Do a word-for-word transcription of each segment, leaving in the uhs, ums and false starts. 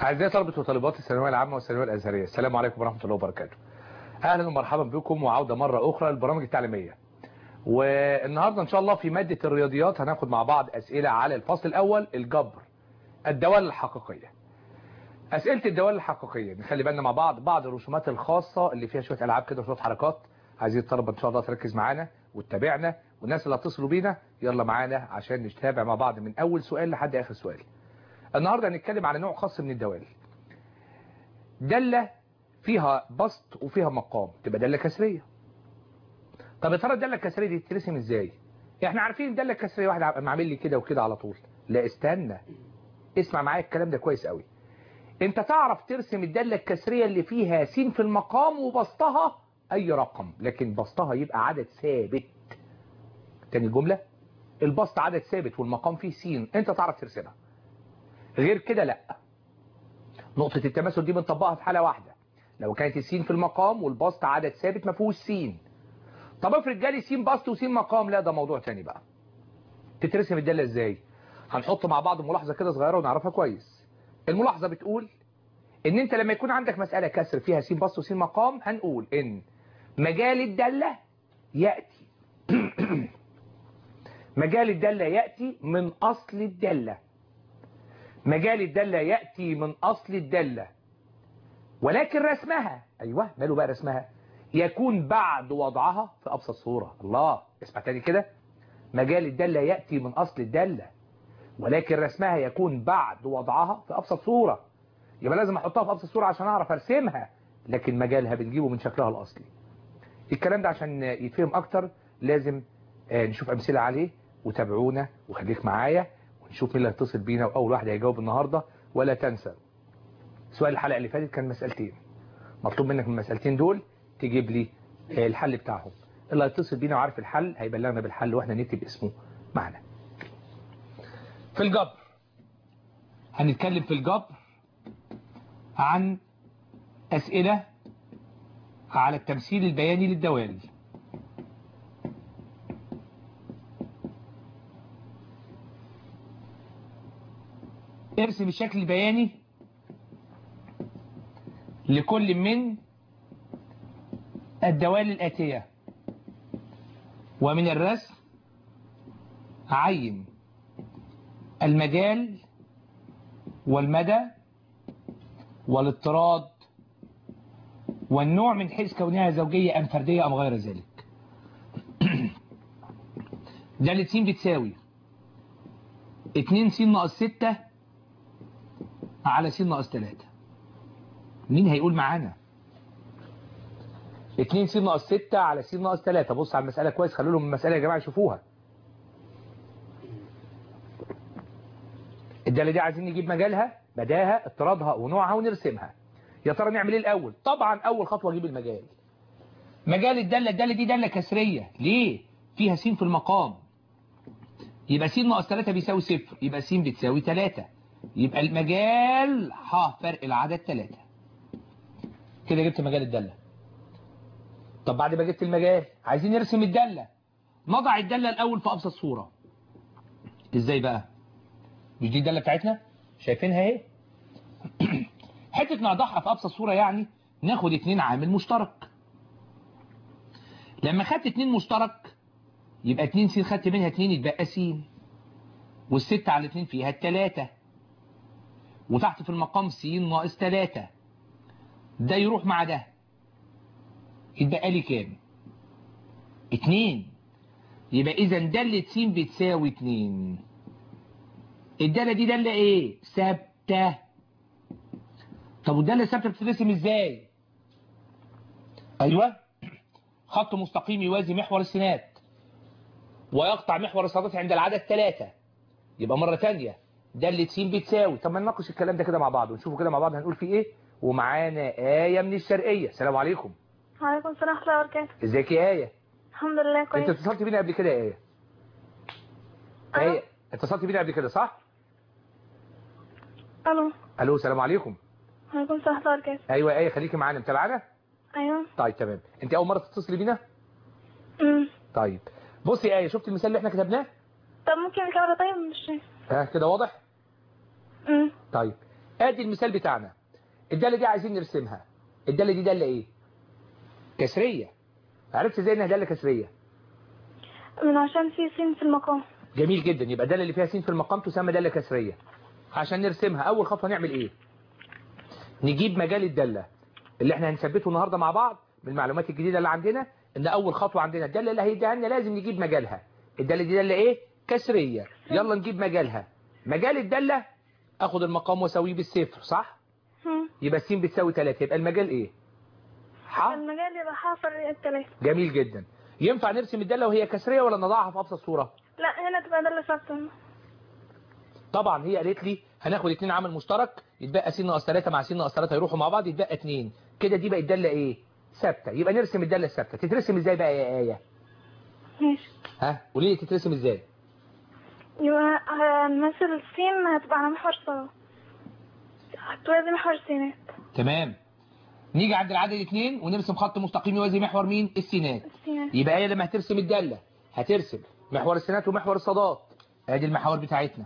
أعزائي طلبة وطالبات الثانوية العامة والثانوية الأزهرية، السلام عليكم ورحمة الله وبركاته. أهلا ومرحبا بكم وعودة مرة أخرى للبرامج التعليمية. والنهاردة إن شاء الله في مادة الرياضيات هناخد مع بعض أسئلة على الفصل الأول الجبر، الدوال الحقيقية. أسئلة الدوال الحقيقية نخلي بالنا مع بعض بعض الرسومات الخاصة اللي فيها شوية ألعاب كده وشوية حركات. عايزين الطلبة إن شاء الله تركز معانا وتتابعنا، والناس اللي هتصلوا بينا يلا معانا عشان نتابع مع بعض من أول سؤال لحد آخر سؤال. النهاردة هنتكلم على نوع خاص من الدوال. دالة فيها بسط وفيها مقام، تبقى دالة كسرية. طب يا ترى الدالة الكسرية دي تترسم ازاي؟ احنا عارفين الدالة الكسرية واحد عامل لي كده وكده على طول. لا استنى، اسمع معايا الكلام ده كويس قوي. انت تعرف ترسم الدالة الكسرية اللي فيها س في المقام وبسطها اي رقم، لكن بسطها يبقى عدد ثابت. تاني جملة، البسط عدد ثابت والمقام فيه س، انت تعرف ترسمها. غير كده لا. نقطة التماثل دي بنطبقها في حالة واحدة، لو كانت السين في المقام والبسط عدد ثابت ما فيهوش سين. طب افرض جالي سين بسط وسين مقام، لا ده موضوع تاني بقى. تترسم الدالة ازاي؟ هنحط مع بعض ملاحظة كده صغيرة ونعرفها كويس. الملاحظة بتقول ان انت لما يكون عندك مسألة كسر فيها سين بسط وسين مقام، هنقول ان مجال الدالة يأتي مجال الدالة يأتي من اصل الدالة. مجال الدالة يأتي من اصل الدالة، ولكن رسمها، ايوه ماله بقى رسمها، يكون بعد وضعها في ابسط صورة. الله، اسمع تاني كده. مجال الدالة يأتي من اصل الدالة، ولكن رسمها يكون بعد وضعها في ابسط صورة. يبقى لازم احطها في ابسط صورة عشان اعرف ارسمها، لكن مجالها بنجيبه من شكلها الاصلي. الكلام ده عشان يتفهم اكتر لازم نشوف امثلة عليه، وتابعونا وخليك معايا ونشوف مين اللي هيتصل بينا، واول واحد هيجاوب النهاردة. ولا تنسى سؤال الحلقة اللي فاتت كان مسألتين، مطلوب منك من المسألتين دول تجيب لي الحل بتاعهم. اللي هيتصل بينا وعارف الحل هيبلغنا بالحل واحنا نكتب اسمه معنا. في الجبر هنتكلم في الجبر عن أسئلة على التمثيل البياني للدوال. ارسم الشكل البياني لكل من الدوال الآتية، ومن الرسم عين المجال والمدى والاضطراد والنوع من حيث كونها زوجية أم فردية أم غير ذلك. دالة س بتساوي اتنين س ناقص ستة على س ناقص تلاتة. مين هيقول معانا؟ اتنين س ناقص ستة على س ناقص تلاتة. بص على المسألة كويس، خلوا لهم المسألة يا جماعة يشوفوها. الدالة دي عايزين نجيب مجالها، مداها، اضطرادها ونوعها ونرسمها. يا ترى نعمل ايه الاول؟ طبعا اول خطوة اجيب المجال. مجال الدالة، الدالة دي دالة كسرية. ليه؟ فيها س في المقام، يبقى س ناقص تلاتة بيساوي صفر، يبقى س بتساوي تلاتة، يبقى المجال ح فرق العدد تلاتة. كده جبت مجال الدالة. طب بعد ما جبت المجال عايزين نرسم الدالة. نضع الدالة الاول في ابسط صورة. ازاي بقى؟ مش دي الدالة بتاعتنا شايفينها اهي؟ حتة نوضعها في ابسط صورة يعني ناخد اتنين عامل مشترك. لما خدت اتنين مشترك يبقى اتنين س خدت منها اتنين يتبقى س، والستة على اتنين فيها التلاتة، وتحت في المقام س ناقص تلاتة. ده يروح مع ده يتبقى لي كام؟ اتنين. يبقى اذا دالة س بتساوي اتنين. الدالة دي دالة ايه؟ ثابتة. طب والدالة الثابتة بتترسم ازاي؟ ايوه، خط مستقيم يوازي محور السينات ويقطع محور السادات عند العدد ثلاثة. يبقى مرة تانية دالة س بتساوي. طب ما نناقش الكلام ده كده مع بعض ونشوفه كده مع بعض هنقول فيه ايه. ومعانا آية من الشرقية. السلام عليكم. وعليكم السلام ورحمة الله وبركاته. ازيك يا آية؟ الحمد لله كويس. انت اتصلت بينا قبل كده يا آية؟ ألو. آية اتصلت بينا قبل كده صح؟ الو. الو السلام عليكم. وعليكم السلام ورحمة الله وبركاته. ايوه آية خليكي معانا متابعانا؟ ايوه. طيب تمام. انت اول مرة تتصلي بينا؟ امم طيب بصي يا آية، شفت المثال اللي احنا كتبناه؟ طب ممكن الكاميرا؟ طيب مش ها كده واضح؟ امم طيب ادي المثال بتاعنا. الدالة دي عايزين نرسمها. الدالة دي دالة ايه؟ كسرية. عرفت ازاي انها دالة كسرية؟ من عشان في سين في المقام. جميل جدا. يبقى الدالة اللي فيها س في المقام تسمى دالة كسرية. عشان نرسمها اول خطوة نعمل ايه؟ نجيب مجال الدالة اللي احنا هنثبته النهاردة مع بعض من المعلومات الجديدة اللي عندنا، ان اول خطوة عندنا الدالة اللي هيديها لنا لازم نجيب مجالها. الدالة دي دالة ايه؟ كسرية. يلا نجيب مجالها. مجال الدالة اخد المقام واساويه بالصفر، صح؟ هم. يبقى س بتساوي ثلاثة. يبقى المجال ايه؟ ح. المجال يبقى حافر التلاتة. جميل جدا. ينفع نرسم الدالة وهي كسرية ولا نضعها في ابسط صورة؟ لا هنا تبقى دالة ثابتة. طبعا هي قالت لي هناخد اتنين عامل مشترك، يتبقى س ناقص ثلاثة مع س ناقص ثلاثة يروحوا مع بعض، يتبقى اتنين. كده دي بقت دالة ايه؟ ثابتة. يبقى نرسم الدالة الثابتة. تترسم ازاي بقى يا آية؟ ماشي. ها قولي لي تترسم ازاي؟ يبقى هنمثل السين هتبقى على محور صاد، هتوازي محور سينات. تمام. نيجي عند العدد اتنين ونرسم خط مستقيم يوازي محور مين؟ السينات. السينات. يبقى آية لما هترسم الدالة هترسم محور السينات ومحور الصادات. ادي المحاور بتاعتنا.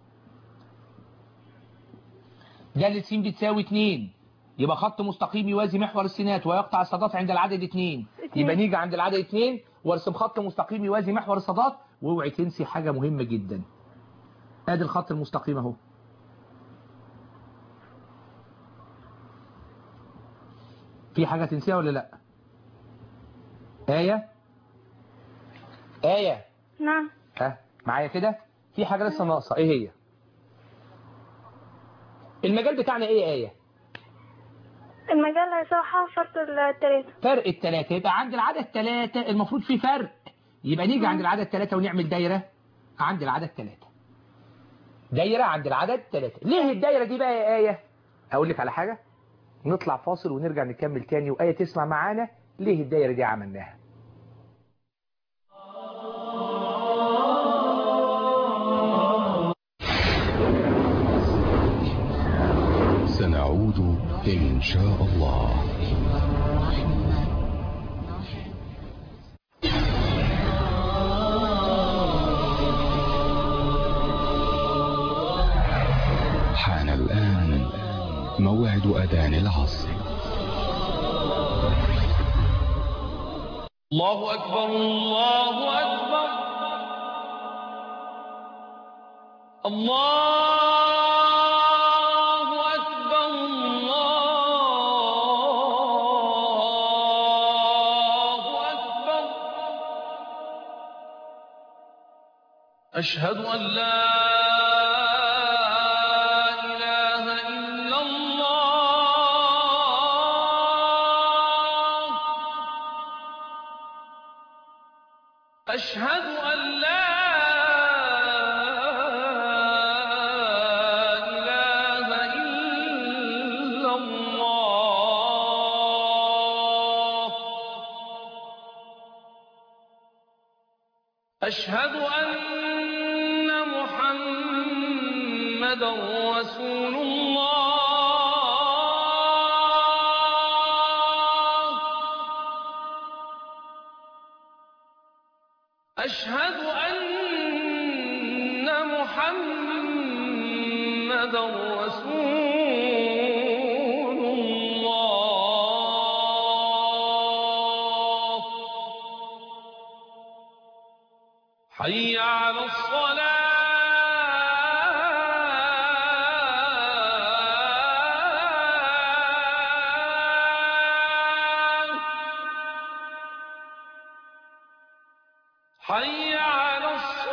دالة س بتساوي اتنين، يبقى خط مستقيم يوازي محور السينات ويقطع الصادات عند العدد اتنين. يبقى نيجي عند العدد اتنين وارسم خط مستقيم يوازي محور الصادات. واوعي تنسي حاجة مهمة جدا. ادي الخط المستقيم اهو. في حاجة تنسيها ولا لا؟ آية آية نعم. ها معايا كده؟ في حاجة لسه ناقصة. ايه هي؟ المجال بتاعنا ايه يا آية؟ المجال هيساوي حافر التلاتة. فرق التلاتة. يبقى عند العدد تلاتة المفروض في فرق. يبقى نيجي عند العدد تلاتة ونعمل دايرة عند العدد تلاتة. دايرة عند العدد تلاتة. ليه الدايرة دي بقى يا آية؟ أقول لك على حاجة. نطلع فاصل ونرجع نكمل تاني وآية تسمع معانا ليه الدايرة دي عملناها. سنعود إن شاء الله. حان الآن موعد أذان العصر. الله أكبر الله أكبر الله أكبر الله أكبر. أشهد أن لا إله إلا الله. أشهد أن لا إله إلا الله. أشهد أن محمدا رسول الله. أشهد أن محمدا رسول الله. حي على الصلاة. حي على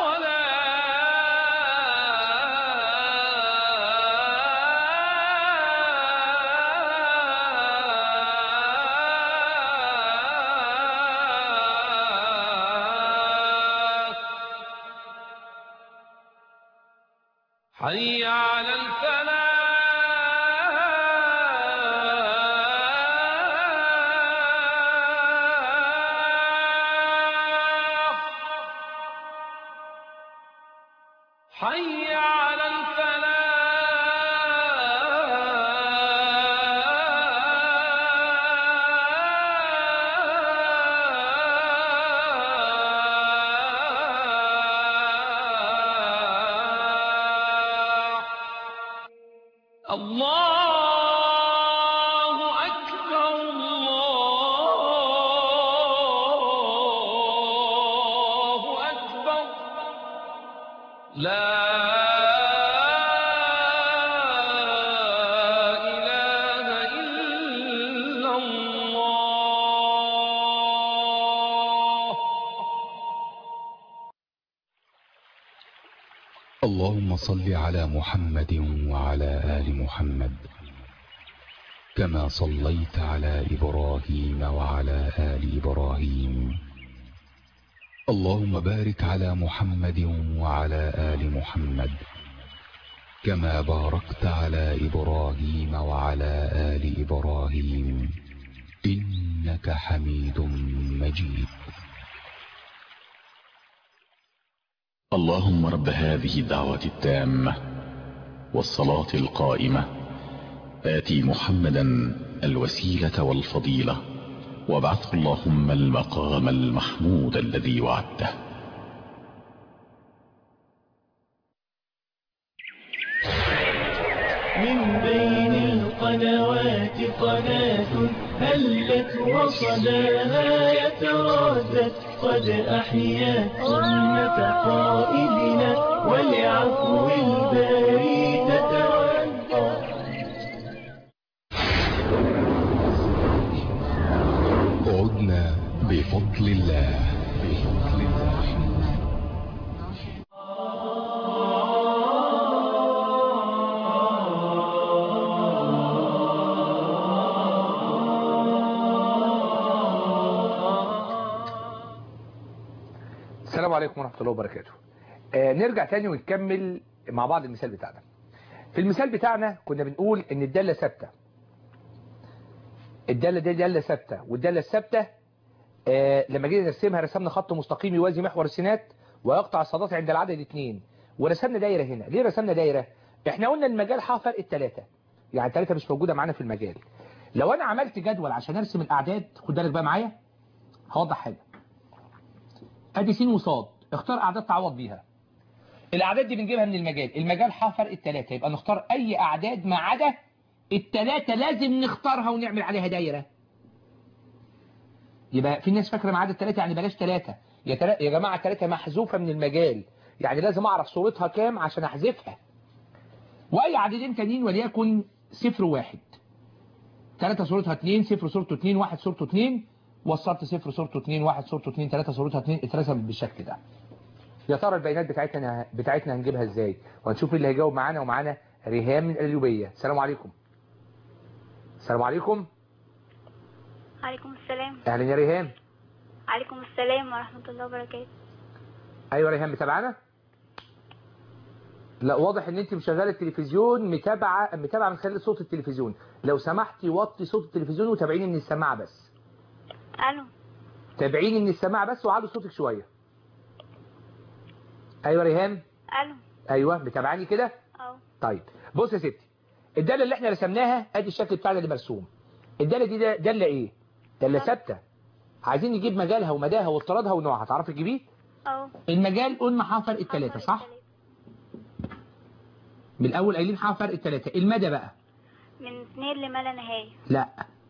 الصلاة. حي على الفلاح. حي على الفلاح. الله أكبر الله أكبر لا إله إلا الله. اللهم صل على محمد وعلى آل محمد كما صليت على إبراهيم وعلى آل إبراهيم. اللهم بارك على محمد وعلى آل محمد كما باركت على إبراهيم وعلى آل إبراهيم إنك حميد مجيد. اللهم رب هذه الدعوة التامة والصلاة القائمة آتي محمدا الوسيلة والفضيلة وابعثه اللهم المقام المحمود الذي وعدته. من بين القنوات قناة هلت وصداها يتردد قد أحيت سنة قائدنا ولعفو الباري تتودد. عدنا بفضل الله بفضل الله. السلام عليكم ورحمة الله وبركاته. آه نرجع تاني ونكمل مع بعض المثال بتاعنا. في المثال بتاعنا كنا بنقول ان الدالة ثابتة. الدالة دي دالة ثابتة، والدالة الثابتة آه لما جينا نرسمها رسمنا خط مستقيم يوازي محور السينات ويقطع الصادات عند العدد اتنين، ورسمنا دايرة هنا. ليه رسمنا دايرة؟ احنا قلنا المجال ح فرق التلاتة، يعني التلاتة مش موجودة معانا في المجال. لو انا عملت جدول عشان ارسم الاعداد، خد بالك بقى معايا هوضح حاجة. ادي س وصاد، اختار اعداد تعوض بيها. الاعداد دي بنجيبها من المجال، المجال ح فرق التلاتة، يبقى نختار اي اعداد ما عدا التلاتة لازم نختارها ونعمل عليها دايرة. يبقى في ناس فاكره ما عدا التلاتة يعني بلاش تلاتة. يا, تل... يا جماعة التلاتة محذوفة من المجال، يعني لازم اعرف صورتها كام عشان احذفها. واي عددين تانيين وليكن صفر وواحد. تلاتة صورتها اتنين، صفر صورته اتنين، واحد صورته اتنين، وصلت صفر صورته اتنين، واحد صورته اتنين، تلاتة صورتها اتنين، اترسمت بالشكل ده. يا ترى البيانات بتاعتنا بتاعتنا هنجيبها ازاي؟ وهنشوف اللي هيجاوب معانا. ومعانا ريهام من القليوبية. السلام عليكم. السلام عليكم. عليكم السلام. اهلا يا ريهام. عليكم السلام ورحمة الله وبركاته. ايوه ريهام متابعانا؟ لا واضح ان انت مشغله التلفزيون، متابعه متابعه من خلال صوت التلفزيون. لو سمحتي وطي صوت التلفزيون وتابعيني من السماعه بس. الو. تابعيني من السماعه بس وعلوا صوتك شويه. ايوه ريهام. الو. ايوه متابعاني كده؟ اه. طيب بص يا ستي، الداله اللي احنا رسمناها ادي الشكل بتاعنا اللي مرسوم. الداله دي داله ايه؟ داله ثابته. عايزين نجيب مجالها ومداها واضطرادها ونوعها، تعرفي تجيبيه؟ اه. المجال قلنا ح فرق الثلاثه صح؟ من الاول قايلين ح فرق الثلاثه. المدى بقى من اثنين لما لا نهايه. لا،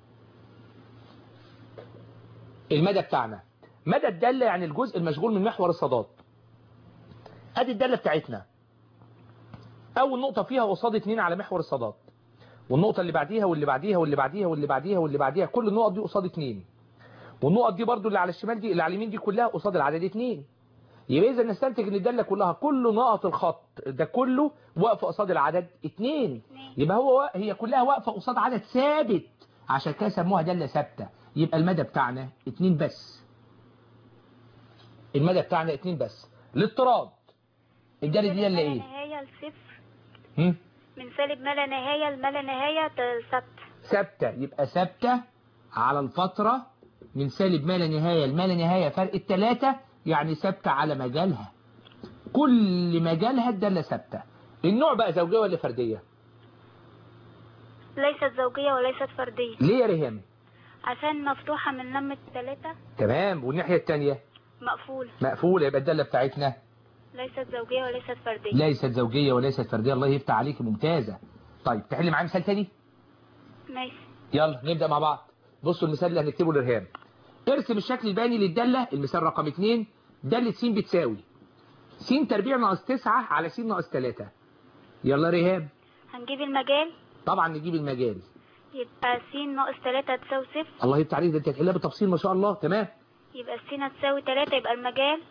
المدى بتاعنا مدى الداله يعني الجزء المشغول من محور الصادات. ادي الداله بتاعتنا، اول نقطه فيها قصاد اتنين على محور الصادات، والنقطه اللي بعديها واللي بعديها واللي بعديها واللي بعديها واللي بعديها كل النقط دي قصاد اتنين، والنقط دي برضو اللي على الشمال دي اللي على اليمين دي كلها قصاد العدد اتنين. يبقى اذا نستنتج ان الداله كلها كل نقط الخط ده كله واقفه قصاد العدد اتنين. يبقى هو هي كلها واقفه قصاد عدد ثابت، عشان كده سموها داله ثابته. يبقى المدى بتاعنا اتنين بس. المدى بتاعنا اتنين بس. الاضطراد الداله دي داله ايه؟ نهايه لصفر. هم؟ من سالب ما لا نهايه لما لا نهايه ثابته. ثابته، يبقى ثابته على الفتره من سالب ما لا نهايه لما لا نهايه فرق الثلاثه، يعني ثابته على مجالها. كل مجالها الداله ثابته. النوع بقى زوجيه ولا فرديه؟ ليست زوجيه وليست فرديه. ليه يا ريهام؟ عشان مفتوحه من لمه ثلاثه. تمام. والناحيه الثانيه مقفوله. مقفوله، يبقى الداله بتاعتنا ليست زوجيه وليست فرديه. ليست زوجيه وليست فرديه. الله يفتح عليك، ممتازه. طيب تحل معايا مثال تاني؟ ماشي. يلا نبدأ مع بعض. بصوا المثال اللي هنكتبه لرهام. ارسم الشكل البياني للدالة، المثال رقم اتنين، دالة س بتساوي س تربيع ناقص تسعة على س ناقص تلاتة. يلا رهام. هنجيب المجال. طبعا نجيب المجال. يبقى س ناقص تلاتة تساوي صفر. الله يفتح عليك، ده انت هتحلها بالتفصيل ما شاء الله. تمام. يبقى س هتساوي تلاتة، يبقى المجال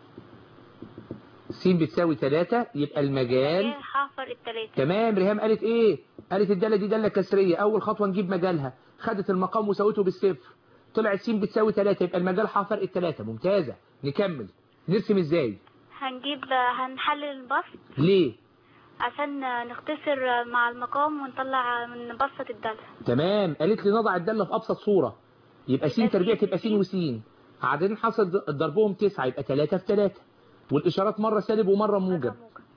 س بتساوي تلاتة، يبقى المجال حافر التلاتة. تمام. ريهام قالت ايه؟ قالت الدالة دي دالة كسرية، اول خطوة نجيب مجالها، خدت المقام وساوته بالصفر، طلعت س بتساوي تلاتة، يبقى المجال حافر التلاتة. ممتازة. نكمل. نرسم ازاي؟ هنجيب هنحلل البسط. ليه؟ عشان نختصر مع المقام ونطلع نبسط الدالة. تمام. قالت لي نضع الدالة في ابسط صورة، يبقى س تربيع تبقى س وس، عددين حصل ضربهم تسعة، يبقى تلاتة في تلاتة، والاشارات مرة سالب ومرة موجب.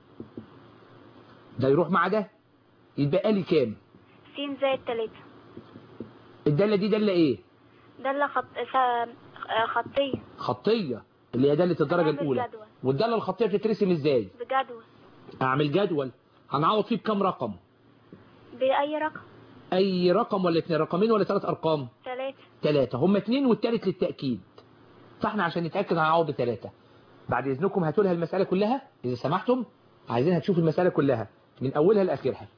ده يروح مع ده، يتبقى لي كام؟ س زائد تلاتة. الدالة دي دالة ايه؟ دالة خط... خطية. خطية اللي هي دالة الدرجة الأولى. والدالة الخطية بتترسم ازاي؟ بجدول. اعمل جدول. هنعوض فيه بكام رقم؟ بأي رقم. أي رقم ولا اتنين رقمين ولا تلات أرقام؟ تلاتة. تلاتة. هما اتنين والتالت للتأكيد، فاحنا عشان نتأكد هنعوض بتلاتة. بعد إذنكم هاتوا لها المسألة كلها إذا سمحتم، عايزينها تشوف المسألة كلها من أولها لآخرها.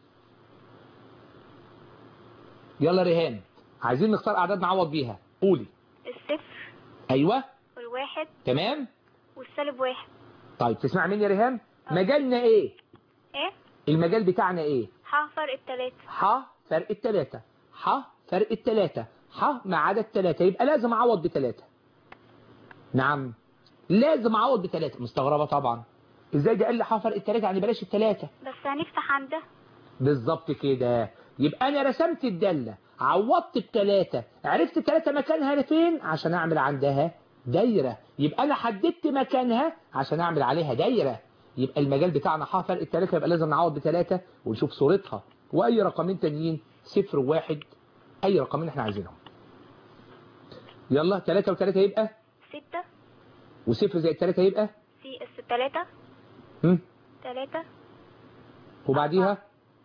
يلا ريهام، عايزين نختار أعداد نعوض بيها. قولي. الصفر. أيوة. والواحد. تمام. والسالب واحد. طيب تسمع مني يا ريهام؟ مجالنا إيه؟ إيه؟ المجال بتاعنا إيه؟ ح فرق التلاتة. ح فرق التلاتة. ح فرق التلاتة. ح مع عدد تلاتة، يبقى لازم أعوض بتلاتة. نعم، لازم أعوض بتلاتة. مستغربة طبعا، إزاي ده قال لي ح فرق التلاتة يعني بلاش التلاتة؟ بس هنفتح عندها. بالظبط كده. يبقى أنا رسمت الدالة، عوضت بتلاتة، عرفت التلاتة مكانها فين عشان أعمل عندها دايرة، يبقى أنا حددت مكانها عشان أعمل عليها دايرة. يبقى المجال بتاعنا ح فرق التلاتة، يبقى لازم نعوض بتلاتة ونشوف صورتها، وأي رقمين تانيين صفر وواحد، أي رقمين احنا عايزينهم. يلا تلاتة وتلاتة يبقى ستة، وصفر زائد تلاتة يبقى في اس تلاتة. هم تلاتة. وبعديها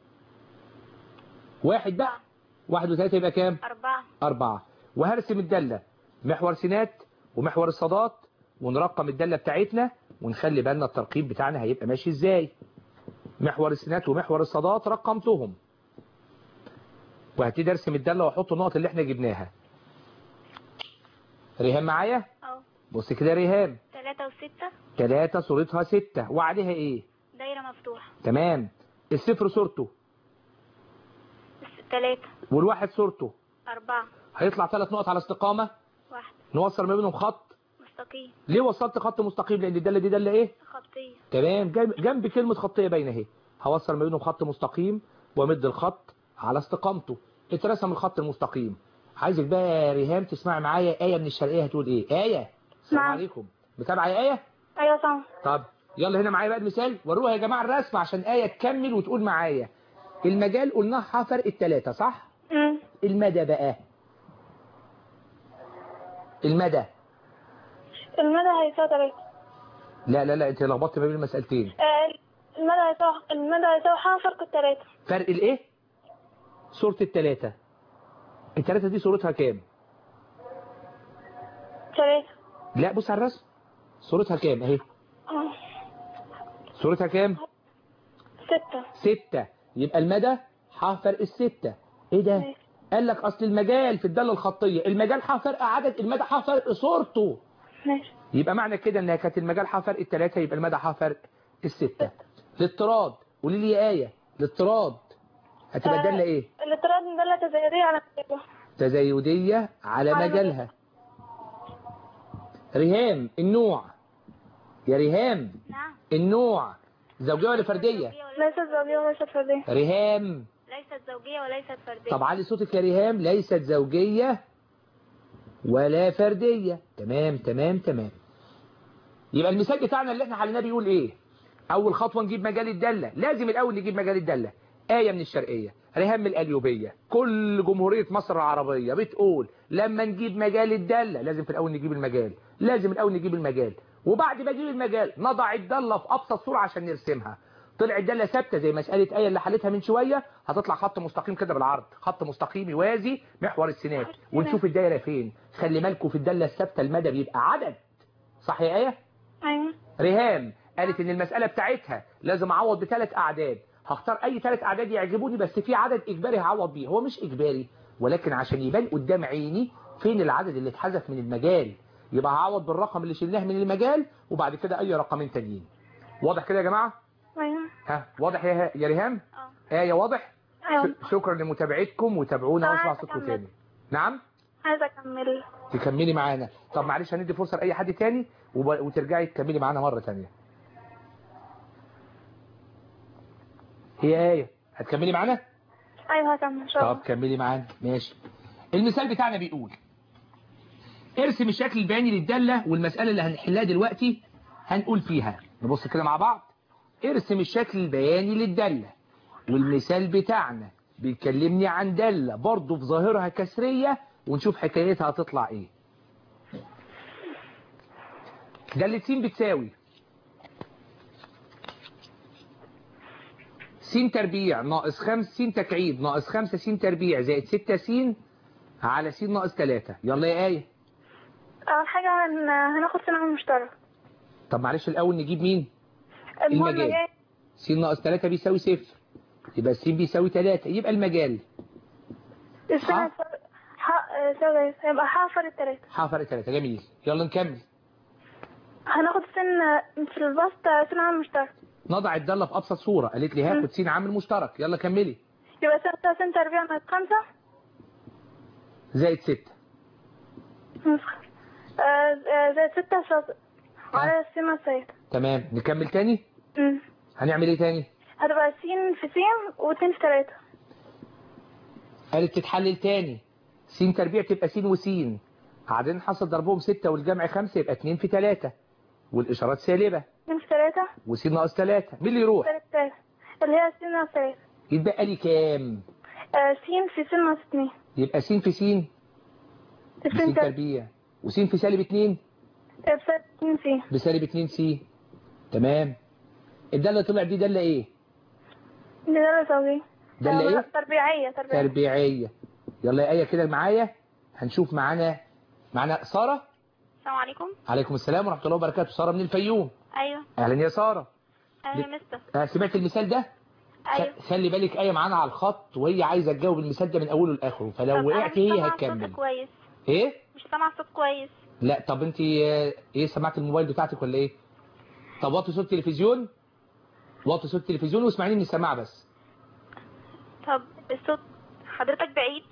واحد بقى. واحد وثلاثة يبقى كام؟ أربعة. أربعة. وهرسم الدالة محور سينات ومحور الصادات، ونرقم الدالة بتاعتنا ونخلي بالنا الترقيم بتاعنا هيبقى ماشي ازاي. محور السينات ومحور الصادات رقمتهم، وهبتدي ارسم الدالة واحط النقط اللي احنا جبناها. ريهام معايا؟ اه. بص كده يا ريهام، تلاتة وستة. تلاتة صورتها ستة وعليها ايه؟ دايرة مفتوحة. تمام. الصفر صورته تلاتة. والواحد صورته أربعة. هيطلع ثلاث نقط على استقامة. واحد. نوصل ما بينهم خط مستقيم. ليه وصلت خط مستقيم؟ لان الداله دي داله ايه؟ خطية. تمام. جنب, جنب كلمه خطيه باينه اهي، هوصل ما بينهم خط مستقيم وامد الخط على استقامته. اترسم الخط المستقيم. عايزك بقى يا ريهام تسمعي معايا ايه من الشرقيه هتقول ايه. ايه السلام عليكم، متابعه يا ايه؟ ايوه سامع. طب يلا هنا معايا بقى المثال، وروها يا جماعه الرسم عشان ايه تكمل وتقول معايا. المجال قلناه ح فرق الثلاثه صح؟ امم المدى بقى، المدى المدى هيساوي تلاتة. لا لا لا انت لخبطت ما بين المسألتين. آه المدى هيساوي المدى هيساوي ح فرق التلاتة. فرق الايه؟ صورة التلاتة. التلاتة دي صورتها كام؟ تلاتة. لا بص على الرسم، صورتها كام اهي؟ اه. صورتها كام؟ ستة. ستة. يبقى المدى ح فرق الستة. ايه ده؟ قال لك اصل المجال في الدالة الخطية، المجال ح فرق عدد، المدى ح فرق صورته. ماشي. يبقى معنى كده انها كانت المجال ح فرق التلاتة، يبقى المدى ح فرق الستة. الاضطراد، قولي لي يا آية، الاضطراد هتبقى الدالة ايه؟ الاضطراد دالة تزايدية على مجالها. تزايدية على مجالها. ريهام النوع يا ريهام. نعم. النوع زوجية ولا فردية؟ ليست زوجية وليست فردية. ريهام ليست زوجية وليست فردية. طب علي صوتك يا ريهام. ليست زوجية ولا فردية. تمام تمام تمام. يبقى المثال بتاعنا اللي احنا حليناه بيقول ايه؟ اول خطوة نجيب مجال الدالة، لازم الاول نجيب مجال الدالة. آية من الشرقية، ريهام من القليوبية، كل جمهورية مصر العربية بتقول لما نجيب مجال الدالة لازم في الاول نجيب المجال، لازم الاول نجيب المجال، وبعد ما نجيب المجال نضع الدالة في ابسط صورة عشان نرسمها. طلع الداله ثابته زي مساله ايه اللي حلتها من شويه، هتطلع خط مستقيم كده بالعرض، خط مستقيم يوازي محور السينات، ونشوف الدايره فين. خلي بالكم في الداله الثابته المدى بيبقى عدد، صح يا ايه؟ ايوه. ريهام قالت ان المساله بتاعتها لازم اعوض بثلاث اعداد، هختار اي ثلاث اعداد يعجبوني، بس في عدد اجباري هعوض بيه. هو مش اجباري، ولكن عشان يبان قدام عيني فين العدد اللي اتحذف من المجال، يبقى هعوض بالرقم اللي شلناه من المجال، وبعد كده اي رقمين تانيين. واضح كده يا جماعه؟ ايوه. ها واضح يا يا ريهام؟ اه. ايه واضح؟ ايوه. شكرا لمتابعتكم، وتابعونا طب واسمع عايزة صوتكم أكمل. تاني. نعم؟ عايزه اكمل. تكملي معانا. طب معلش هندي فرصه لاي حد تاني وب... وترجعي تكملي معانا مره تانيه. هي ايه هتكملي معانا؟ ايوه هكمل ان شاء الله. طب كملي معانا ماشي. المثال بتاعنا بيقول ارسم الشكل البياني للداله، والمساله اللي هنحلها دلوقتي هنقول فيها، نبص كده مع بعض. ارسم الشكل البياني للداله، والمثال بتاعنا بيكلمني عن داله برضه في ظاهرها كسريه، ونشوف حكايتها هتطلع ايه. داله س بتساوي س تربيع ناقص خمس س تكعيب ناقص خمسة س تربيع زائد ستة س على س ناقص ثلاثة. يلا يا آية. اول حاجه هن... هناخد س عامل مشترك. طب معلش الاول نجيب مين؟ المهم المجال. جاي. س ناقص ثلاثة بيساوي صفر، يبقى س بيساوي ثلاثة، يبقى المجال السنة ح سوري يبقى ح فرق ثلاثة. ح فرق ثلاثة. جميل، يلا نكمل. هناخد سن في البسط سن عامل مشترك. نضع الدالة في أبسط صورة، قالت لي هاخد س عامل مشترك. يلا كملي. يبقى ستة سن تربيع ناقص خمسة زائد ستة نسخة زائد ستة شاطئ على السين ناقص ثلاثة. تمام، نكمل تاني. امم هنعمل ايه تاني؟ هتبقى س في س واتنين في ثلاثة. قالت تتحلل تاني. س تربيع تبقى س وس، بعدين حصل ضربهم ستة والجمع خمسة، يبقى اتنين في ثلاثة، والإشارات سالبة. اتنين في ثلاثة وس ناقص ثلاثة، مين اللي يروح؟ ثلاثة اللي هي س ناقص ثلاثة. يتبقى لي كام؟ س في س ناقص اتنين. يبقى س في س بس تربيع، وس في سالب اتنين بسالب اتنين س بسالب اتنين س. تمام. الدالة طلع دي دالة ايه؟ دي دالة زوجية. دالة ايه؟ تربيعية. تربيعية. تربيعية. يلا يا آية كده معايا، هنشوف معانا معانا سارة. السلام عليكم. عليكم السلام ورحمة الله وبركاته. سارة من الفيوم. ايوه. اهلا يا سارة. اهلا يا مستر. آه سمعت المثال ده؟ ايوه. خلي بالك آية معانا على الخط، وهي عايزة تجاوب المثال ده من اوله لاخره، فلو وقعت هي هتكمل. كويس. ايه؟ مش سامعه الصوت كويس. لا طب انت ايه، سمعت الموبايل بتاعتك ولا ايه؟ طب وطي صوت التلفزيون، وطي صوت التلفزيون واسمعيني من السماعه بس. طب الصوت حضرتك بعيد؟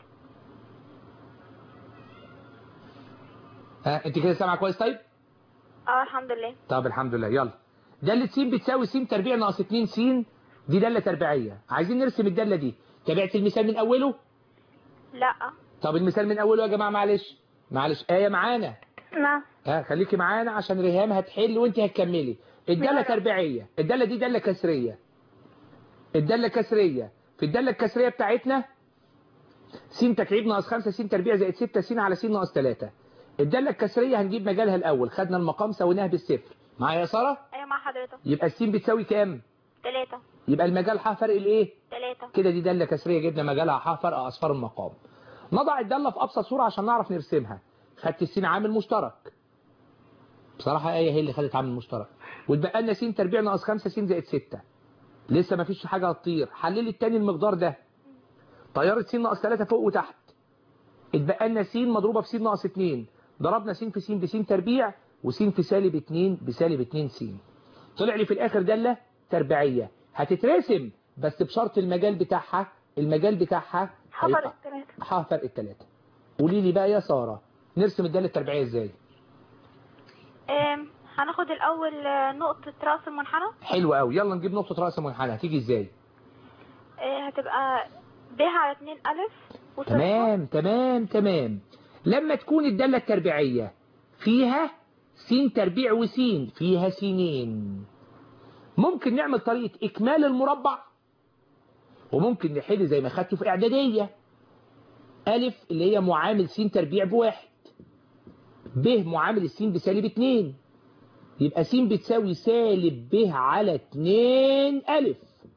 ها انت كده سامعه كويس؟ طيب اه الحمد لله. طب الحمد لله. يلا داله س بتساوي س تربيع ناقص اتنين س، دي داله تربيعيه، عايزين نرسم الداله دي. تابعت المثال من اوله؟ لا. طب المثال من اوله يا جماعه، معلش معلش. آية معانا؟ نعم. ها خليكي معانا عشان ريهام هتحل وانت هتكملي. الداله تربيعيه، الداله دي داله كسريه. الداله كسريه، في الداله الكسريه بتاعتنا س تكعيب ناقص خمسة س تربيع زائد ستة س على س ناقص ثلاثة. الداله الكسريه هنجيب مجالها الاول، خدنا المقام سويناها بالصفر. معايا يا ساره؟ ايوه مع حضرتك. يبقى الس بتساوي كام؟ ثلاثة. يبقى المجال ح فرق الايه؟ ثلاثة. كده دي داله كسريه، جبنا مجالها ح فرق اصفار المقام. نضع الداله في ابسط صوره عشان نعرف نرسمها. خدت الس عامل مشترك، بصراحه آية هي اللي خدت عامل مشترك، واتبقى لنا س تربيع ناقص خمسة س زائد ستة. لسه ما فيش حاجه هتطير. حللي التاني المقدار ده، طيرت س ناقص ثلاثة فوق وتحت، اتبقى لنا س مضروبه في س ناقص اتنين، ضربنا س في س بس تربيع، وس في سالب اتنين بسالب اتنين س. طلع لي في الاخر داله تربيعيه هتترسم، بس بشرط المجال بتاعها، المجال بتاعها ح فرق الثلاثة. ح فرق الثلاثة. قولي لي بقى يا ساره، نرسم الداله التربيعيه ازاي؟ ام هناخد الاول نقطة راس المنحنى. حلو قوي، يلا نجيب نقطه راس المنحنى. هتيجي ازاي؟ اه هتبقى ب على اتنين الف وصفر. تمام تمام تمام. لما تكون الدالة التربيعية فيها س تربيع وس، فيها سينين، ممكن نعمل طريقة إكمال المربع، وممكن نحل زي ما خدته في إعدادية. ألف اللي هي معامل س تربيع بواحد، ب معامل السين بسالب اتنين، يبقى س بتساوي سالب ب على اتنين ألف.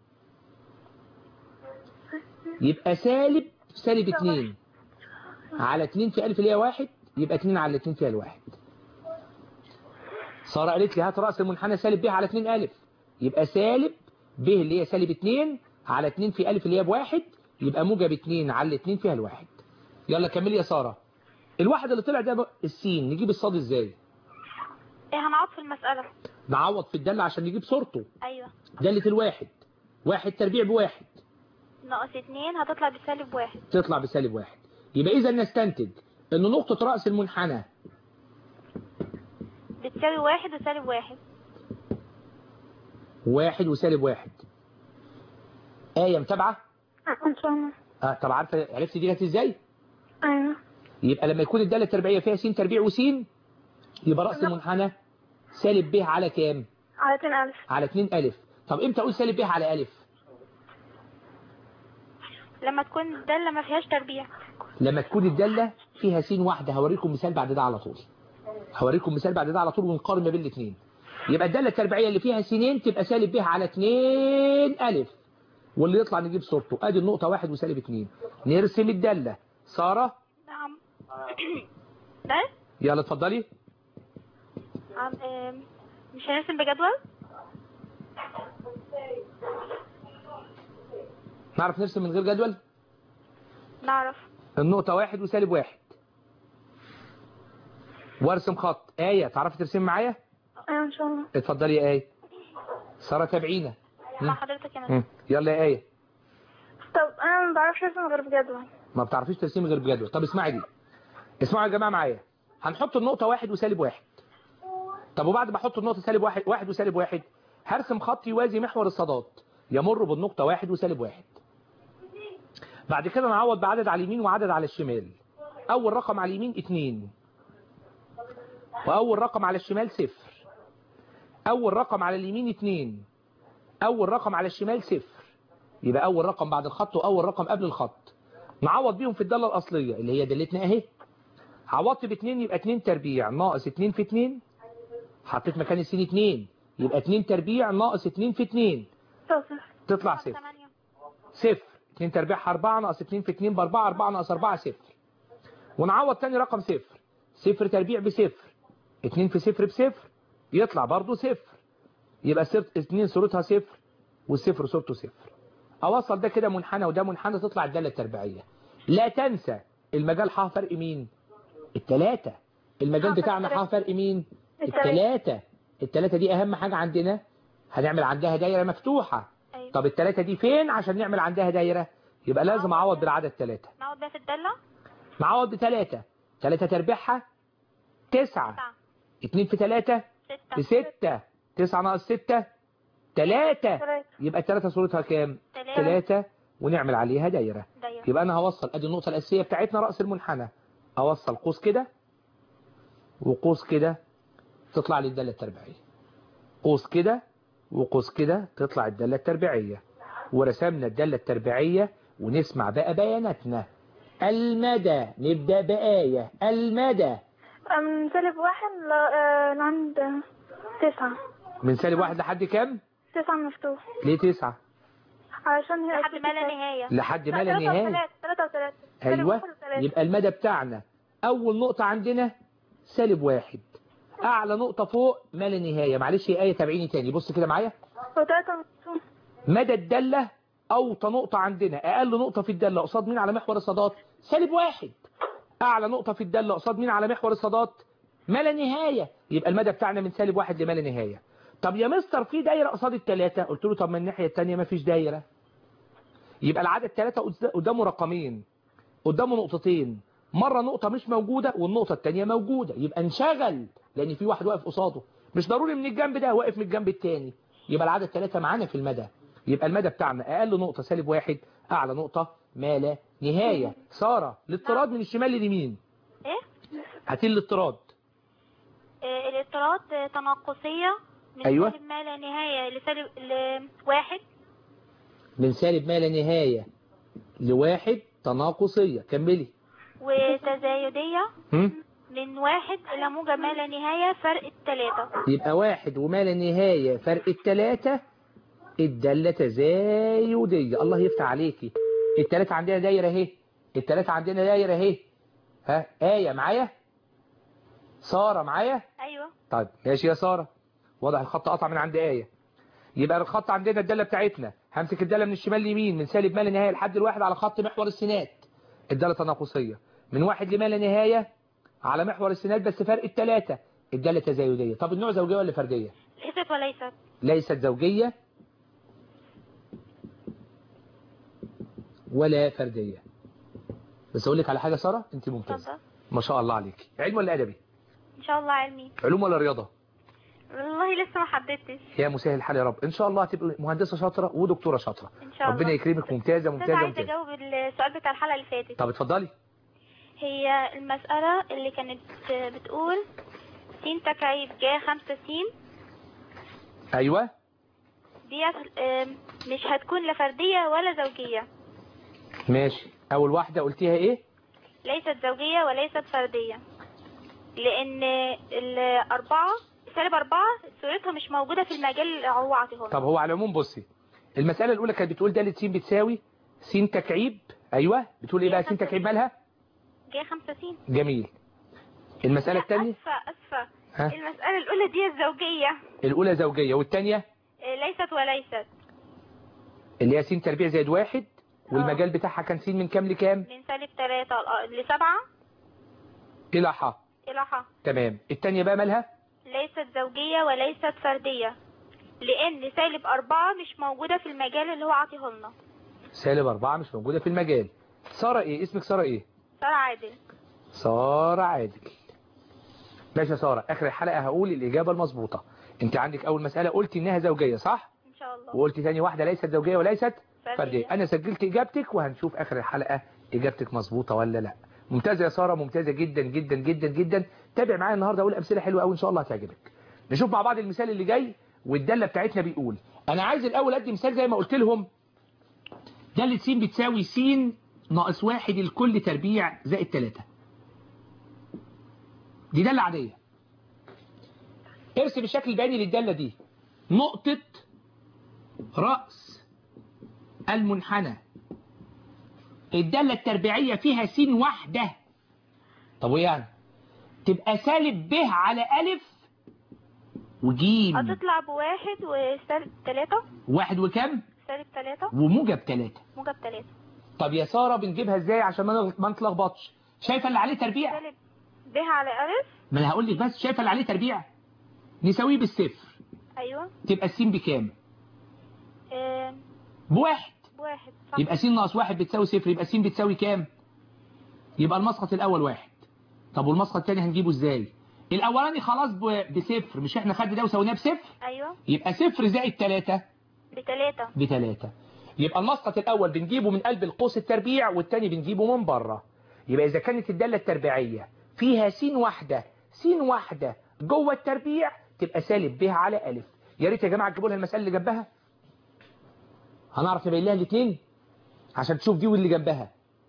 يبقى سالب سالب اتنين على اتنين في ألف اللي هي واحد، يبقى اتنين على اتنين فيها الواحد. سارة قالت لي هات رأس المنحنى سالب ب على اتنين ألف، يبقى سالب ب اللي هي سالب اتنين على اتنين في ألف اللي هي بواحد، يبقى موجب اتنين على اتنين فيها الواحد. يلا كملي يا سارة. الواحد اللي طلع ده السين، نجيب الصاد ازاي؟ ايه هنعوض في المسألة. نعوض في الدالة عشان نجيب صورته. ايوه. دالة الواحد، واحد تربيع بواحد ناقص اتنين هتطلع بسالب واحد. تطلع بسالب واحد. يبقى إذا نستنتج إن نقطة رأس المنحنى بتساوي واحد وسالب واحد. واحد وسالب واحد. آية متابعة؟ ان شاء الله. اه طب عارفة عرفتي دي جت ازاي؟ ايوه. يبقى لما يكون الدالة التربيعية فيها س تربيع وس، يبقى رأس المنحنى سالب ب على كام؟ على اتنين ألف. على اتنين ألف. طب امتى اقول سالب ب على ألف؟ لما تكون الدالة ما فيهاش تربيع. لما تكون الدالة فيها س واحدة. هوريكم مثال بعد ده على طول. هوريكم مثال بعد ده على طول ونقارن ما بين الاثنين. يبقى الدالة التربيعية اللي فيها سين تبقى سالب ب على اتنين ألف، واللي يطلع نجيب صورته. ادي النقطة واحد وسالب اتنين. نرسم الدالة. سارة؟ نعم. ده؟ يلا اتفضلي. عم... ام... مش هنرسم بجدول؟ نعرف نرسم من غير جدول؟ نعرف. النقطة واحد وسالب واحد، وارسم خط. آية تعرفي ترسمي معايا؟ ايوه ان شاء الله. اتفضلي يا آية. سارة تابعينا. مع حضرتك انا. يلا يا آية. طب انا ما بعرفش ارسم غير بجدول. ما بتعرفيش ترسمي غير بجدول. طب اسمعي دي، اسمعوا يا جماعة معايا. هنحط النقطة واحد وسالب واحد. طب وبعد ما احط النقطة سالب واحد واحد وسالب واحد، هرسم خط يوازي محور الصادات يمر بالنقطة واحد وسالب واحد. بعد كده نعوض بعدد على اليمين وعدد على الشمال. أول رقم على اليمين اتنين، وأول رقم على الشمال صفر. أول رقم على اليمين اتنين، أول رقم على الشمال صفر. يبقى أول رقم بعد الخط وأول رقم قبل الخط. نعوض بيهم في الدالة الأصلية اللي هي دالتنا أهي. عوضت باتنين يبقى اتنين تربيع ناقص اتنين في اتنين. حطيت مكان السين اتنين، يبقى اتنين تربيع ناقص اتنين في اتنين. صفر. تطلع صفر. صفر. اتنين تربيع أربعة ناقص اتنين في اتنين بأربعة. أربعة ناقص أربعة صفر. ونعوض تاني رقم صفر. صفر تربيع بصفر. اتنين في صفر بصفر. يطلع برضو صفر. يبقى صفر اتنين صورتها صفر والصفر صورته صفر. أوصل ده كده منحنى وده منحنى، تطلع الدالة التربيعية. لا تنسى المجال ح فرق مين؟ التلاتة. المجال بتاعنا ح فرق مين؟ التلاتة. التلاتة دي أهم حاجة عندنا. هنعمل عندها دايرة مفتوحة. أيوة. طب التلاتة دي فين عشان نعمل عندها دايرة؟ يبقى لازم أعوض بالعدد تلاتة. نعوض بقى في الدالة. نعوض بتلاتة. تلاتة تربيعها تسعة. اتنين في تلاتة ستة. بستة. تسعة ناقص ستة تلاتة. يبقى التلاتة صورتها كام؟ تلاتة. تلاتة. ونعمل عليها دايرة. دايرة. يبقى أنا هوصل أدي النقطة الأساسية بتاعتنا رأس المنحنى. أوصل قوس كده وقوس كده، تطلع لي الدالة التربيعية. قوس كده وقوس كده، تطلع الدالة التربيعية. ورسمنا الدالة التربيعية. ونسمع بقى بياناتنا. المدى. نبدأ بآية. المدى من سالب واحد ل- آه، لعند تسعة. من سالب واحد لحد كام؟ تسعة مفتوح. ليه تسعة؟ علشان هي لحد ما لا نهاية. لحد ما لا نهاية. ثلاثة وثلاثة. أيوة. يبقى المدى بتاعنا أول نقطة عندنا سالب واحد. أعلى نقطة فوق ما لا نهاية. معلش يا آية تابعيني تاني. بص كده معايا. وثلاثة مفتوح. مدى الدالة أوطى نقطة عندنا، أقل نقطة في الدالة قصاد مين على محور الصادات؟ سالب واحد. أعلى نقطة في الدالة قصاد مين على محور الصادات؟ ما لا نهاية. يبقى المدى بتاعنا من سالب واحد لما لا نهاية. طب يا مستر في دايرة قصاد التلاتة. قلت له طب من الناحية التانية ما فيش دايرة. يبقى العدد تلاتة قدامه رقمين، قدامه نقطتين. مرة نقطة مش موجودة والنقطة التانية موجودة. يبقى انشغل لأن في واحد واقف قصاده. مش ضروري من الجنب ده، واقف من الجنب التاني. يبقى العدد تلاتة معانا في المدى. يبقى المدى بتاعنا أقل نقطة سالب واحد، أعلى نقطة ما لا نهاية. سارة الاضطراد من الشمال لليمين. ايه؟ هاتي الاضطراد. إيه الاضطراد تناقصية من أيوة. سالب ما لا نهاية لسالب لواحد. من سالب ما لا نهاية لواحد تناقصية. كملي. وتزايدية هم؟ من واحد إلى موجب ما لا نهاية فرق التلاتة. يبقى واحد وما لا نهاية فرق التلاتة، الدالة تزايدية. الله يفتح عليكي. التلاتة عندنا دايرة اهي، التلاتة عندنا دايرة اهي. ها آية معايا؟ سارة معايا؟ أيوة. طيب ماشي يا سارة، واضح الخط قطع من عند آية. يبقى الخط عندنا الدالة بتاعتنا، همسك الدالة من الشمال ليمين من سالب ما لا نهاية لحد الواحد على خط محور السينات، الدالة تناقصية. من واحد لما لا نهاية على محور السينات بس فرق التلاتة، الدالة تزايدية. طب النوع زوجية ولا فردية؟ ليست وليست. ليست زوجية ولا فردية. بس اقول لك على حاجة سارة، انت ممتازة ما شاء الله عليك. علم ولا ادبي؟ إن شاء الله علمي. علوم ولا رياضة؟ والله لسه ما حددتش. يا مسهل الحال يا رب. ان شاء الله هتبقى مهندسة شاطرة ودكتورة شاطرة إن شاء الله. ربنا يكرمك. ممتازة بس ممتازة عايزة ممتازة. أجاوب السؤال بتاع الحلقة اللي فاتت. طب اتفضلي. هي المسألة اللي كانت بتقول س تكعيب جا خمسة س. ايوه. ديت آم، مش هتكون لا فردية ولا زوجية. ماشي. اول واحدة قلتيها ايه؟ ليست زوجية وليست فردية، لأن الأربعة سالب أربعة صورتها مش موجودة في المجال اللي هو عاطيه. طب هو على العموم بصي، المسألة الأولى كانت بتقول دالة س بتساوي س تكعيب. أيوه. بتقول إيه بقى س تكعيب مالها؟ جا خمسة س. جميل. المسألة الثانية؟ أسفة أسفة. ها؟ المسألة الأولى دي الزوجية. الأولى زوجية، والثانية؟ ليست وليست. اللي هي س تربيع زائد واحد، والمجال بتاعها كان س من كام لكام؟ من سالب تلاتة لسبعة إلى ح. إلى ح. تمام. الثانية بقى مالها؟ ليست زوجية وليست فردية، لأن سالب أربعة مش موجودة في المجال اللي هو عاطيه لنا. سالب أربعة مش موجودة في المجال. سارة إيه؟ اسمك سارة إيه؟ سارة عادل. سارة عادل. ماشي يا سارة، آخر الحلقة هقول الإجابة المظبوطة. أنت عندك أول مسألة قلت إنها زوجية صح؟ إن شاء الله. وقلت ثاني واحدة ليست زوجية وليست فردية. فردية. أنا سجلت إجابتك وهنشوف آخر الحلقة إجابتك مظبوطة ولا لا. ممتازة يا سارة، ممتازة جدا جدا جدا جدا. تابع معايا النهاردة أقول أمثلة حلوة أوي إن شاء الله هتعجبك. نشوف مع بعض المثال اللي جاي. والدالة بتاعتنا بيقول، أنا عايز الأول أدي مثال زي ما قلت لهم. دالة س بتساوي س ناقص واحد الكل تربيع زائد تلاتة. دي دالة عادية. ارسم الشكل البياني للدالة دي. نقطة رأس المنحنى، الدالة التربيعية فيها س واحدة. طب وإيه يعني؟ تبقى سالب ب على ألف وجيم. هتطلع بواحد وسالب تلاتة. واحد وكم؟ سالب تلاتة. وموجب تلاتة. موجب تلاتة. طب يا سارة بنجيبها ازاي عشان ما نتلخبطش؟ شايفة اللي عليه تربيع؟ سالب ب على ألف. ما انا هقول لك بس، شايفة اللي عليه تربيع؟ نساويه بالصفر. أيوه. تبقى السين بكام؟ آه بواحد. بواحد صح. يبقى س ناقص واحد بتساوي صفر، يبقى س بتساوي كام؟ يبقى المسقط الأول واحد. طب والمسقط الثاني هنجيبه ازاي؟ الأولاني خلاص بصفر، مش احنا خدنا ده وسويناه بصفر؟ أيوه. يبقى صفر زائد تلاتة بتلاتة. بتلاتة. يبقى المسقط الأول بنجيبه من قلب القوس التربيع، والثاني بنجيبه من بره. يبقى إذا كانت الدالة التربيعية فيها س واحدة، س واحدة جوه التربيع، تبقى سالب ب على ألف. يا ريت يا جماعة تجيبوا لها المسألة اللي جنبها. هنعرف نبين لها الاثنين عشان تشوف دي واللي جنبها.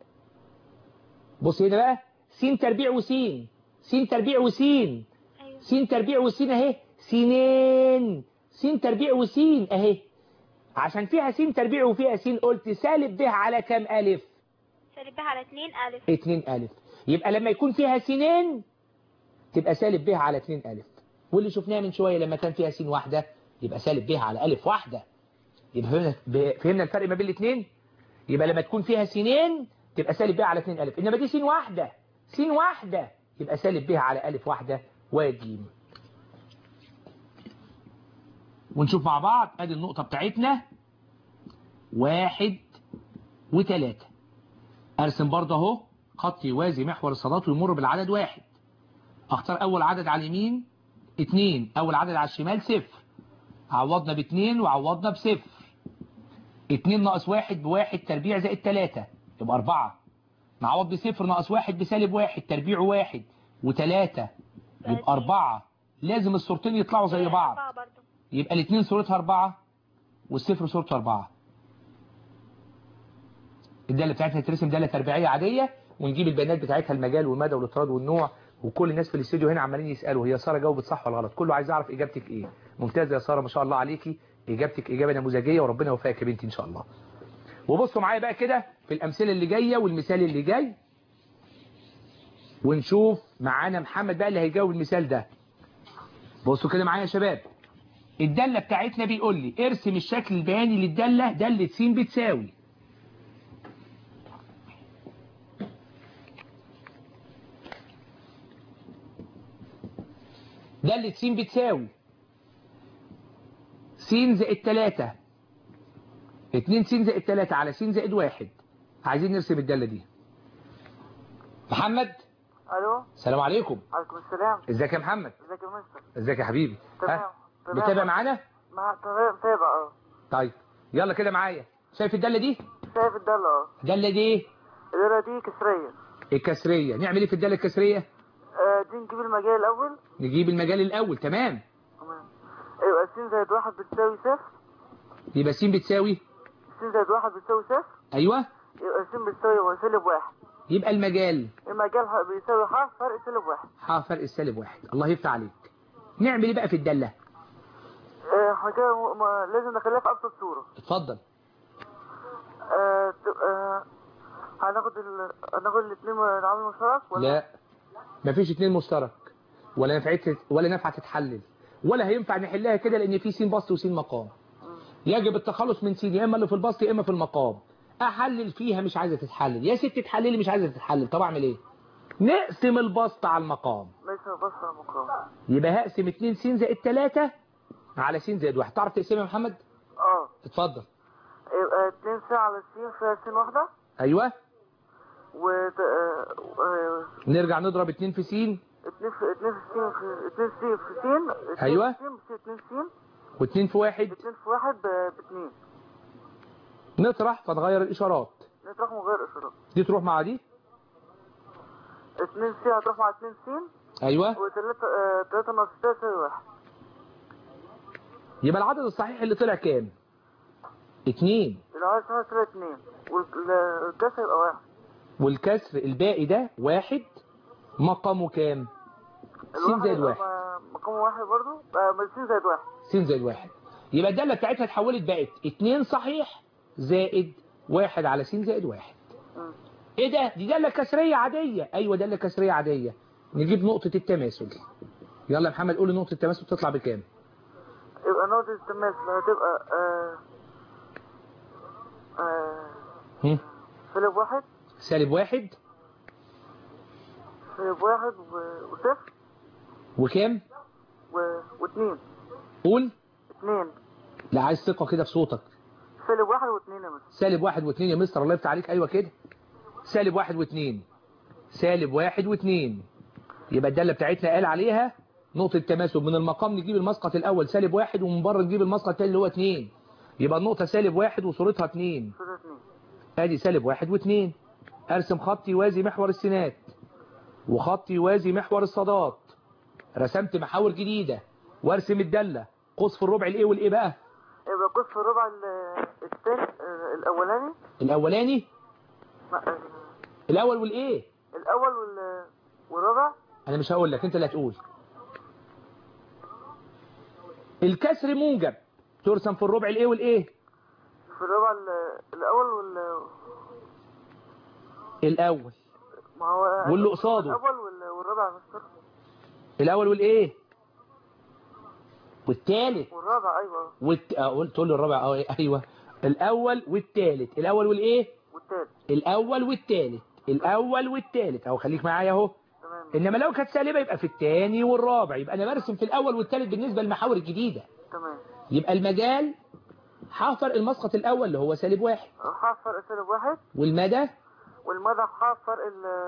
بص هنا بقى، س تربيع وس، س تربيع وس، س تربيع وس اهي، سينين، س تربيع وس اهي. عشان فيها س تربيع وفيها س قلت سالب ب على كام ألف؟ سالب ب على اتنين ألف. اتنين ألف. يبقى لما يكون فيها سينين تبقى سالب ب على اتنين ألف. واللي شفناها من شوية لما كان فيها س واحدة يبقى سالب ب على ألف واحدة. يبقى فهمنا, فهمنا الفرق ما بين الاثنين. يبقى لما تكون فيها سينين تبقى سالب ب على اتنين ألف، إنما دي س واحدة، س واحدة يبقى سالب ب على ألف واحدة وجيم. ونشوف مع بعض. ادي النقطة بتاعتنا واحد وتلاتة. ارسم برضه اهو خط يوازي محور الصادات ويمر بالعدد واحد. اختار اول عدد على اليمين اتنين، اول عدد على الشمال صفر. عوضنا باتنين وعوضنا بصفر. اتنين ناقص واحد بواحد تربيع زائد تلاتة يبقى اربعة. نعوض بصفر ناقص واحد بسالب واحد تربيع واحد وتلاتة يبقى اربعة. لازم الصورتين يطلعوا زي بعض. يبقى الاتنين صورتها اربعة والصفر صورته اربعة. الدالة بتاعتنا ترسم دالة تربيعية عادية ونجيب البيانات بتاعتها، المجال والمدى والاطراد والنوع وكل الناس في الاستوديو هنا عمالين يسالوا هي ساره جاوبت صح ولا غلط، كله عايز يعرف اجابتك ايه. ممتازه يا ساره ما شاء الله عليكي، اجابتك اجابه نموذجيه وربنا يوفقك يا بنتي ان شاء الله. وبصوا معايا بقى كده في الامثله اللي جايه والمثال اللي جاي، ونشوف معانا محمد بقى اللي هيجاوب المثال ده. بصوا كده معايا يا شباب، الداله بتاعتنا بيقول لي ارسم الشكل البياني للداله داله س بتساوي داله س بتساوي س زائد تلاتة، اتنين س زائد تلاتة على س زائد واحد. عايزين نرسم الداله دي. محمد. الو السلام عليكم. عليكم السلام. ازيك يا محمد؟ ازيك يا مستر؟ ازيك يا حبيبي؟ تمام ها؟ تمام. بتابع معانا؟ مع تمام متابع اه. طيب يلا كده معايا، شايف الداله دي؟ شايف الداله اه. الداله دي ايه؟ الداله دي كسريه. الكسريه، نعمل ايه في الداله الكسريه؟ آه دي نجيب المجال الاول. نجيب المجال الاول، تمام. تمام. يبقى س زائد واحد بتساوي صفر. يبقى س بتساوي س زائد واحد بتساوي صفر. ايوه. يبقى س بتساوي سالب واحد. يبقى المجال المجال بيساوي ح فرق سالب واحد. ح فرق السالب واحد. الله يفتح عليك. نعمل ايه بقى في الداله؟ آه حاجه م... لازم نخليها في ابسط صوره. اتفضل. آه آه هناخد ال... هناخد الاثنين العامل المشترك ولا لا مفيش اتنين مشترك، ولا نفعت ولا نفعت تتحلل، ولا هينفع نحلها كده لان في س بسط وس مقام. يجب التخلص من س يا اما اللي في البسط يا اما في المقام. احلل فيها مش عايزه تتحلل، يا ست تحللي مش عايزه تتحلل. طب اعمل ايه؟ نقسم البسط على المقام. نقسم البسط على المقام. يبقى هقسم اتنين س زائد تلاتة على س زائد واحد. تعرف تقسمها يا محمد؟ اه اتفضل. يبقى اتنين س على س فيها س واحده. ايوه. و آه... نرجع نضرب اتنين في س. اتنين في اتنين في س في اتنين س في س. ايوه. اتنين س واتنين في واحد. اتنين في واحد باتنين. نطرح فتغير الاشارات. نطرح من غير اشارات. دي تروح مع دي. اتنين س هتروح مع اتنين س. ايوه. وتلاتة آه... تلاتة ناقص ستة يساوي واحد. يبقى العدد الصحيح اللي طلع كام؟ اتنين. العدد الصحيح طلع اتنين والكسر يبقى واحد. والكسر الباقي ده واحد مقامه كام؟ س زائد واحد. مقامه واحد برضه. آه... س زائد واحد. س زائد واحد. يبقى الدالة بتاعتها اتحولت بقت اتنين صحيح زائد واحد على س زائد واحد. م. ايه ده؟ دي دالة كسرية عادية. ايوه دالة كسرية عادية. نجيب نقطة التماثل. يلا يا محمد قول لي نقطة التماثل تطلع بكام؟ يبقى نقطة التماثل هتبقى آه آه سالب واحد. سالب واحد. سالب واحد وصفر. وكام؟ و... واتنين. قول. اتنين. لا عايز ثقة كده في صوتك. سالب واحد واتنين يا مستر. سالب واحد واتنين يا مستر الله يفتح عليك. ايوه كده. سالب واحد واتنين. سالب واحد واتنين. يبقى الدالة بتاعتنا قال عليها نقطة تماثل. من المقام نجيب المسقط الأول سالب واحد ومن بره نجيب المسقط الثاني اللي هو اتنين. يبقى النقطة سالب واحد وصورتها اتنين. صورتها اتنين. ادي سالب واحد واتنين. ارسم خط يوازي محور السينات وخط يوازي محور الصادات. رسمت محاور جديدة وارسم الدالة. قوس في الربع الايه والايه بقى؟ يبقى قوس في الربع الثاني الاولاني. الاولاني؟ الاول والايه؟ الاول وال والربع. انا مش هقول لك انت اللي هتقول. الكسر موجب ترسم في الربع الايه والايه؟ في الربع الاول وال الاول. ما هو واللي قصاده الاول والربع يا مستر. الاول والايه؟ والثالث. والرابع ايوه. والت... اقول تقول لي الرابع اه ايوه. الاول والثالث. الاول والايه؟ والثالث. الاول والثالث. الاول والثالث اهو. خليك معايا اهو. تمام. انما لو كانت سالبه يبقى في الثاني والرابع. يبقى انا برسم في الاول والثالث بالنسبه للمحاور الجديده. تمام. يبقى المجال حافر المسقط الاول اللي هو سالب واحد. حافر سالب واحد. والمدى والمدى حافر ال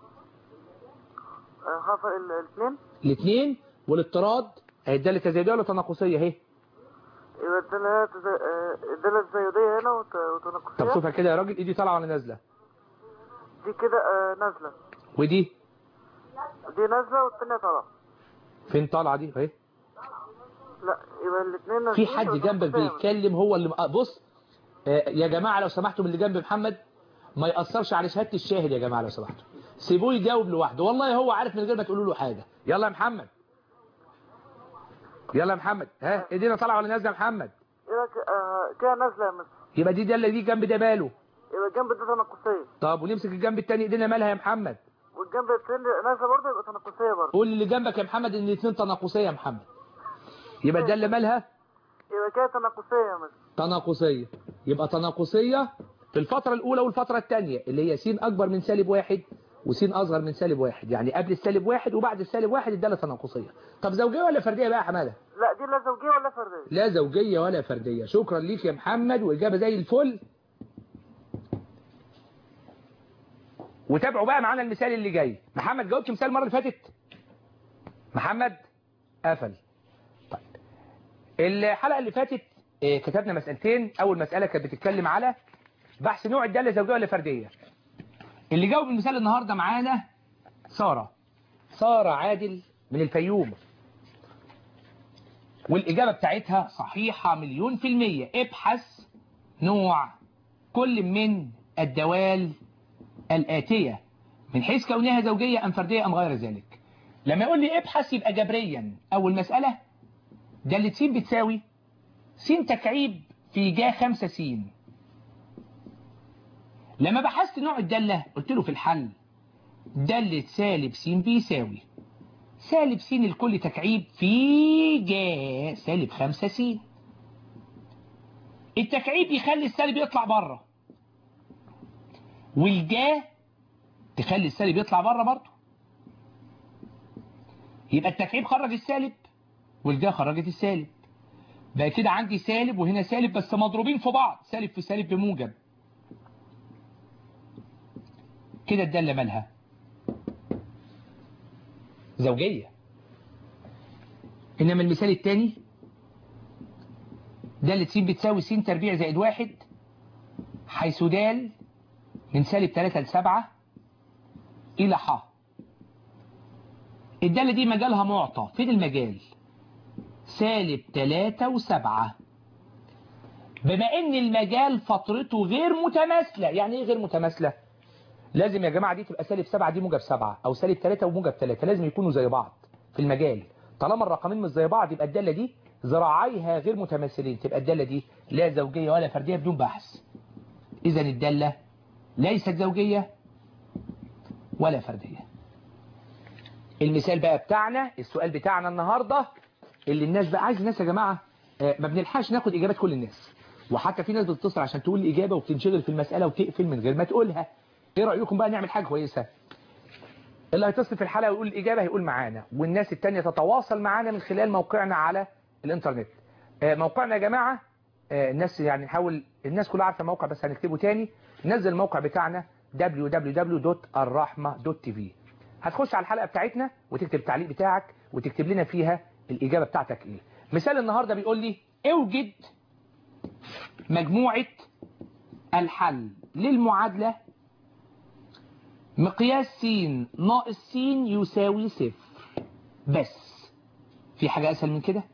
حافر الاثنين. الاثنين. والاضطراد اهي الداله تزايديه ولا تناقصيه اهي؟ يبقى الداله الداله التزايديه هنا وتناقصيه. طب شوفها كده يا راجل. ايدي طالعه ولا نازله؟ دي كده آه نازله. ودي؟ دي نازله والثانيه طالعه. فين طالعه دي اهي؟ لا يبقى الاثنين نازلين. في حد جنبك بيتكلم هو اللي بص آه يا جماعه لو سمحتوا من اللي جنب محمد ما يأثرش على شهاده الشاهد يا جماعه لو سمحتوا. سيبوه يجاوب لوحده، والله هو عارف من غير ما تقولوا له حاجه. يلا يا محمد، يلا يا محمد، ها ايدينا طالعه ولا نازله يا محمد؟ يبقى ك- آه، كده نازله يا مستر. يبقى دي داله دي جنب ده ماله؟ يبقى الجنب ده تناقصيه. طب ونمسك الجنب التاني ايدينا مالها يا محمد؟ والجنب التاني نازله برضه يبقى تناقصيه برضه. قول اللي جنبك يا محمد ان الاثنين تناقصيه يا محمد. يبقى الداله مالها؟ يبقى كده تناقصيه يا مستر. تناقصيه. يبقى تناقصيه في الفتره الاولى والفتره الثانيه اللي هي س اكبر من سالب واحد وس اصغر من سالب واحد، يعني قبل السالب واحد وبعد السالب واحد الداله تناقصيه. طب زوجيه ولا فرديه بقى يا حماده؟ لا دي لا زوجيه ولا فرديه. لا زوجيه ولا فرديه. شكرا ليك يا محمد، واجابه زي الفل. وتابعوا بقى معانا المثال اللي جاي. محمد جاوبت مثال المره اللي فاتت؟ محمد قفل. طيب الحلقه اللي فاتت آه، كتبنا مسألتين. اول مسألة كانت بتتكلم على بحث نوع الدالة زوجية ولا فردية. اللي جاوب المثال النهاردة معانا سارة سارة عادل من الفيوم، والإجابة بتاعتها صحيحة مليون في المية. ابحث نوع كل من الدوال الآتية من حيث كونها زوجية أم فردية أم غير ذلك. لما يقول لي ابحث يبقى جبريا أول مسألة دالة س بتساوي س تكعيب في جا خمسة س. لما بحثت نوع الدالة قلت له في الحل دالة سالب س بيساوي سالب س الكل تكعيب في جا سالب خمسة س. التكعيب يخلي السالب يطلع بره، والجا تخلي السالب يطلع بره برضه. يبقى التكعيب خرج السالب والجا خرجت السالب. بقى كده عندي سالب وهنا سالب بس مضروبين في بعض، سالب في سالب بموجب. كده الدالة مالها زوجية. إنما المثال الثاني دالة س بتساوي س تربيع زائد واحد حيث دال من سالب ثلاثة لسبعة إلى ح. الدالة دي مجالها معطى. فين المجال؟ سالب ثلاثة وسبعة. بما ان المجال فترته غير متماثلة. يعني ايه غير متماثلة؟ لازم يا جماعة دي تبقى سالب سبعة دي موجب سبعة، او سالب ثلاثة وموجب ثلاثة، لازم يكونوا زي بعض في المجال. طالما الرقمين مش زي بعض يبقى الدالة دي ذراعيها غير متماثلين، تبقى الدالة دي لا زوجية ولا فردية بدون بحث. اذا الدالة ليست زوجية ولا فردية. المثال بقى بتاعنا، السؤال بتاعنا النهاردة اللي الناس بقى عايز الناس يا جماعة ما بنلحقش ناخد إجابات كل الناس، وحتى في ناس بتتصل عشان تقول الإجابة وبتنشغل في المسألة وتقفل من غير ما تقولها. إيه رأيكم بقى نعمل حاجة كويسة؟ اللي هيتصل في الحلقة ويقول الإجابة هيقول معانا، والناس التانية تتواصل معانا من خلال موقعنا على الإنترنت. موقعنا يا جماعة الناس يعني نحاول، الناس كلها عارفة الموقع بس هنكتبه تاني. ننزل الموقع بتاعنا دبليو دبليو دبليو دوت الرحمة دوت تي في. هتخش على الحلقة بتاعتنا وتكتب التعليق بتاعك وتكتب لنا فيها الإجابة بتاعتك إيه. مثال النهاردة بيقول لي اوجد مجموعة الحل للمعادلة مقياس س ناقص س يساوي صفر. بس في حاجة أسهل من كده؟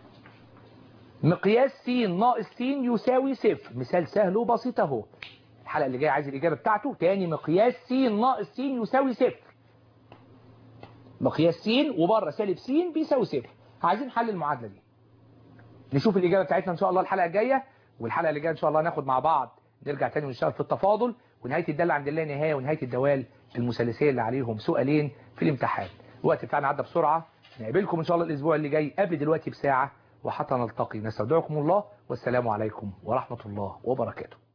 مقياس س ناقص س يساوي صفر. مثال سهل وبسيط اهو. الحلقة اللي جاية عايز الإجابة بتاعته تاني. مقياس س ناقص س يساوي صفر. مقياس س وبره سالب س بيساوي صفر. عايزين حل المعادلة دي. نشوف الإجابة بتاعتنا إن شاء الله الحلقة الجاية، والحلقة اللي جاية إن شاء الله ناخد مع بعض نرجع تاني ونشتغل في التفاضل ونهاية الدالة عند الله نهاية، ونهاية الدوال المثلثية اللي عليهم سؤالين في الامتحان. الوقت بتاعنا عدى بسرعة. نقابلكم إن شاء الله الأسبوع اللي جاي قبل دلوقتي بساعة، وحتى نلتقي نستودعكم الله والسلام عليكم ورحمة الله وبركاته.